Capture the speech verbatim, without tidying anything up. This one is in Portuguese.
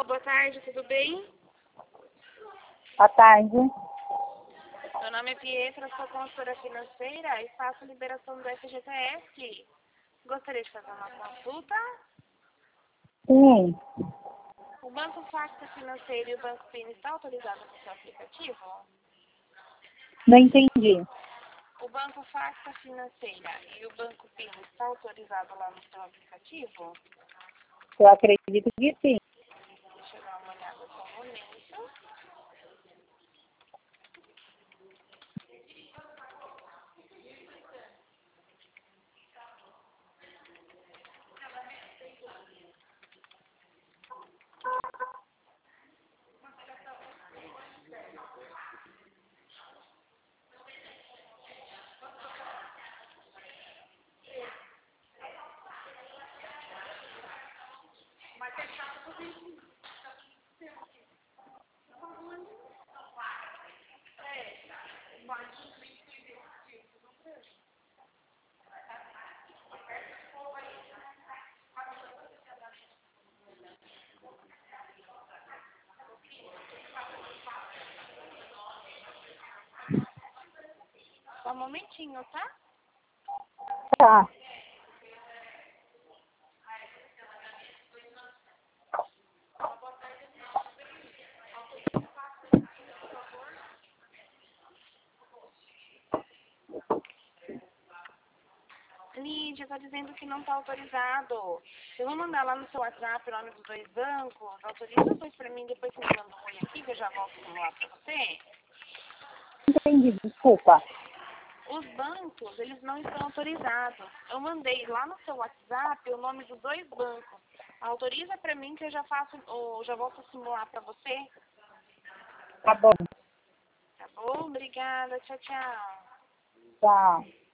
Alô, boa tarde, tudo bem? Boa tarde. Meu nome é Pietra, sou consultora financeira e faço liberação do F G T S. Gostaria de fazer uma consulta? Sim, O Banco Facta Financeiro e o Banco Pin estão autorizados no seu aplicativo? não entendi. O Banco Facta Financeira e o Banco Pin estão autorizados lá no seu aplicativo? Eu acredito que sim. Deixa eu dar uma olhada só um momento. Só um momentinho, tá? Tá. Lídia, tá dizendo que não tá autorizado. Eu vou mandar lá no seu WhatsApp o nome dos dois bancos. Autoriza depois pra mim, depois você me manda um oi aqui que eu já volto lá pra você. Entendi, desculpa. Os bancos, eles não estão autorizados. Eu mandei lá no seu WhatsApp o nome dos dois bancos. Autoriza pra mim que eu já faço, ou já volto a simular pra você. Tá bom. Tá bom? Obrigada. Tchau, tchau. Tchau.